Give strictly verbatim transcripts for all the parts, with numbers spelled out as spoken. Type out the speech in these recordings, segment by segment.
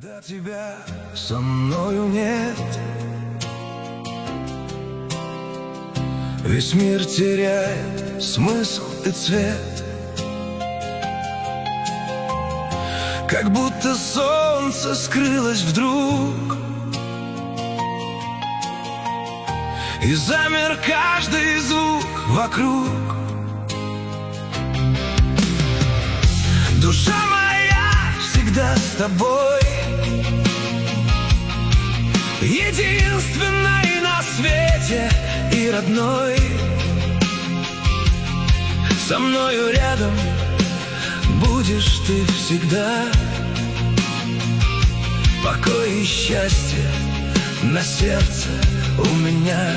Когда тебя со мною нет, весь мир теряет смысл и цвет, как будто солнце скрылось вдруг, и замер каждый звук вокруг. Душа моя всегда с тобой, единственной на свете и родной. Со мною рядом будешь ты всегда. Покой и счастье на сердце у меня.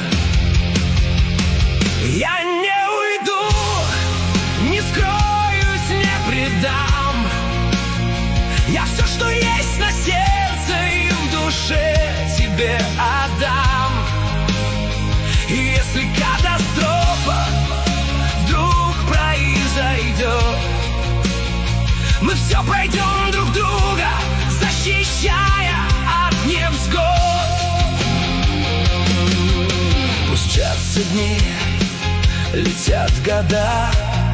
Я не уйду, не скроюсь, не предам. Я все, что есть на сердце и в душе, тебе отдам. И если катастрофа вдруг произойдет, мы все пройдем друг друга, защищая от невзгод. Пусть мчатся дни, летят года,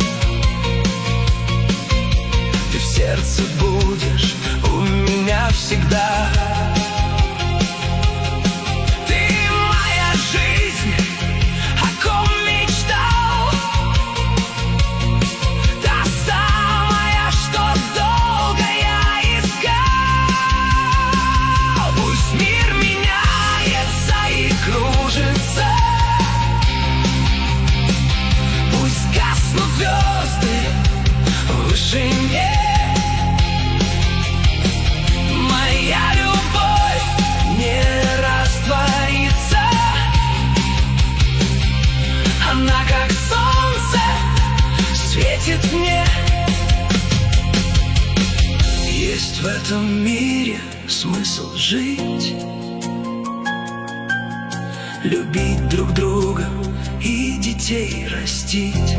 ты в сердце будешь у меня всегда. Ты моя жизнь, о ком мечтал, та самая, что долго я искал. Пусть мир меняется и кружится, пусть гаснут звезды в вышине, моя любовь не растворится. Она как солнце светит мне. Есть в этом мире смысл жить, любить друг друга и детей растить,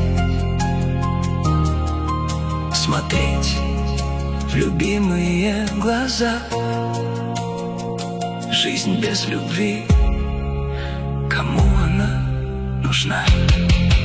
смотреть в любимые глаза. Жизнь без любви, кому она нужна?